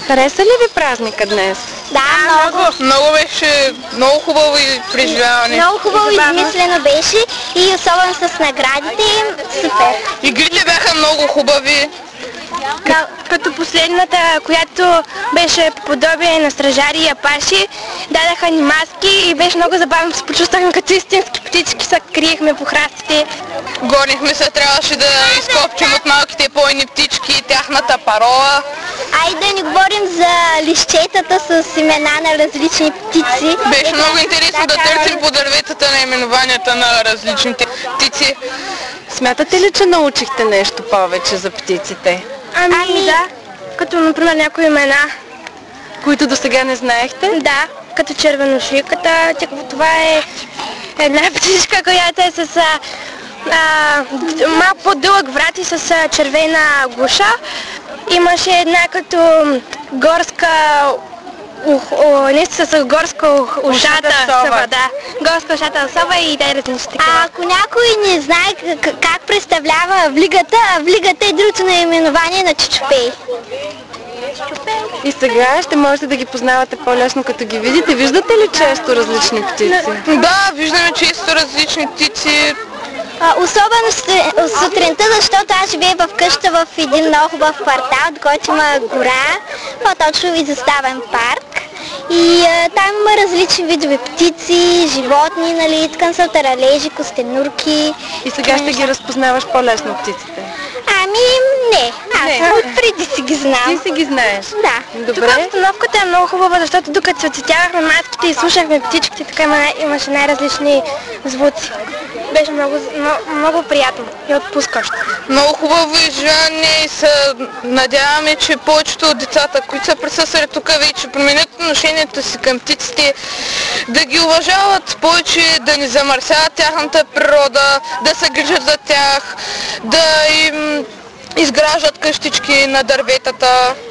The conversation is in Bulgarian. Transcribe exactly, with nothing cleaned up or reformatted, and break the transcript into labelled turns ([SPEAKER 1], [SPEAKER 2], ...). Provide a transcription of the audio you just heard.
[SPEAKER 1] Хареса ли ви празника днес?
[SPEAKER 2] Да, много.
[SPEAKER 3] Много беше, много хубаво и преживяване.
[SPEAKER 2] Много хубаво измислено беше и особено с наградите им, супер.
[SPEAKER 3] Игрите бяха много хубави.
[SPEAKER 1] Как, като последната, която беше по подобие на стражари и апаши, дадаха ни маски и беше много забавно, се почувствахме като истински птички, се криехме по храстите.
[SPEAKER 3] Гонихме се, трябваше да изкопчим от малките бойни птички тяхната парола.
[SPEAKER 2] А и да не говорим за лищетата с имена на различни птици.
[SPEAKER 3] Беше много интересно да търсим по дърветата наименованията на различните птици.
[SPEAKER 1] Смятате ли, че научихте нещо повече за птиците? Ами,
[SPEAKER 2] Ами
[SPEAKER 1] да, като например някои имена, които до сега не знаехте? Да, като червеношийката, това е една птичка, която е с а, а, малко по-дълъг врат и с а, червена гуша. Имаше една като горска, наистина с горска ушата сова, да. Горска ушата сова и да е различни такива.
[SPEAKER 2] А ако някой не знае как представлява влигата, влигата е другото наименование на чичопей.
[SPEAKER 1] И сега ще можете да ги познавате по-лесно, като ги видите. Виждате ли често различни птици?
[SPEAKER 3] Да, виждаме често различни птици.
[SPEAKER 2] А, особено сутринта, защото аз живея в къща в един много хубав квартал, от който има гора, по-точно изоставен парк. И а, там има различни видове птици, животни, нали, такъв са таралежи, костенурки.
[SPEAKER 1] И сега ще ги разпознаваш по-лесно птиците?
[SPEAKER 2] Ами не, аз
[SPEAKER 1] не.
[SPEAKER 2] отпреди си ги знам.
[SPEAKER 1] Ти си ги знаеш?
[SPEAKER 2] Да.
[SPEAKER 1] Добре. Тук обстановката е много хубава, защото докато се оцветявахме маските и слушахме птичките, така имаше най-различни звуци. Беше много, много, много приятно и отпускащо.
[SPEAKER 3] Много хубаво изживяване и се надяваме, че повечето от децата, които са присъствали тук, вече променят отношението си към птиците, да ги уважават повече, да не замърсяват тяхната природа, да се грижат за тях, да им изграждат къщички на дърветата.